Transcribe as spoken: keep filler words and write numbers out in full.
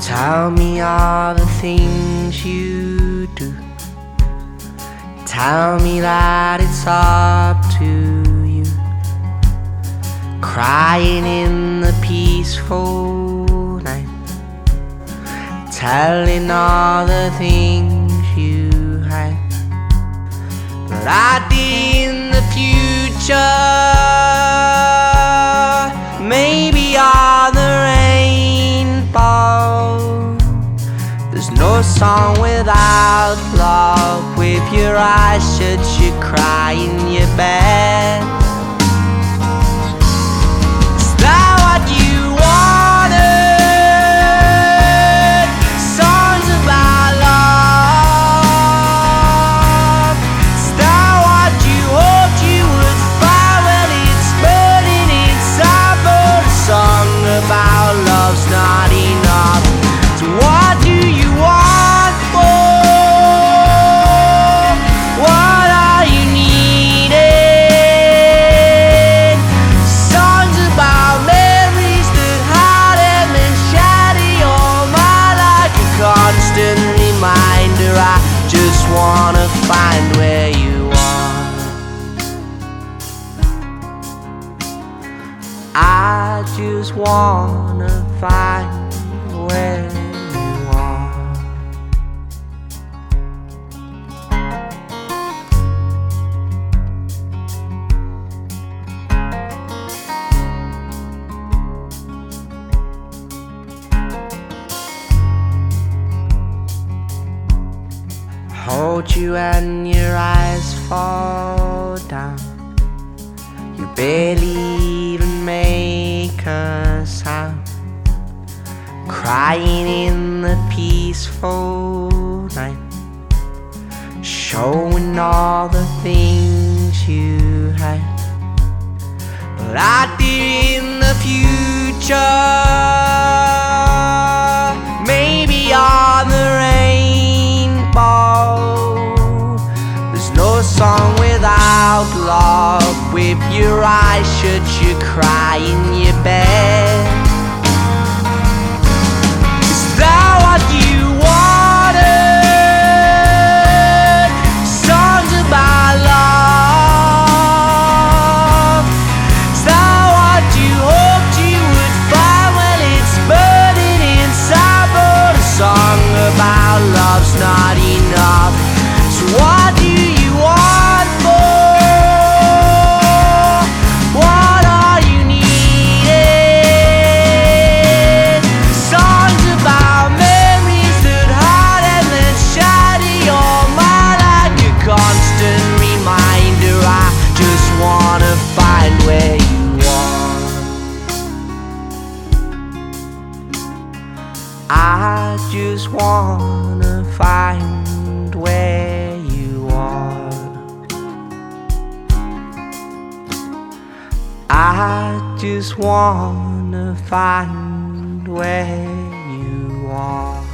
Tell me all the things you do. Tell me that it's up to you. Crying in the peaceful night, telling all the things you hide. But I did in the future, maybe all the rainbow. There's no song without love. With your eyes shut, you cry in your bed. Is that what you wanted? Songs about love. Is that what you hoped you would find? Well, it's burning inside, but a song about love's not enough. So what do you want more? What are you needing? Songs about memories that hide and then shatter your mind like a constant reminder. I just wanna find where you are. I just wanna find where you are. Hold you and your eyes fall down. You barely even make a sound. Crying in the peaceful night, showing all the things you hide. But I did in the future, maybe on the rainbow. There's no song without love. With your eyes shut, you cry in your bed. Is that what you wanted? Songs about love. Is that what you hoped you would find? Well, it's burning inside, but a song about love's not enough. So what do you want more? What are you needing? Songs about memories that hide and then shatter your mind like a constant reminder. I just wanna find where you are. I just wanna find where you are. I just wanna find where you are.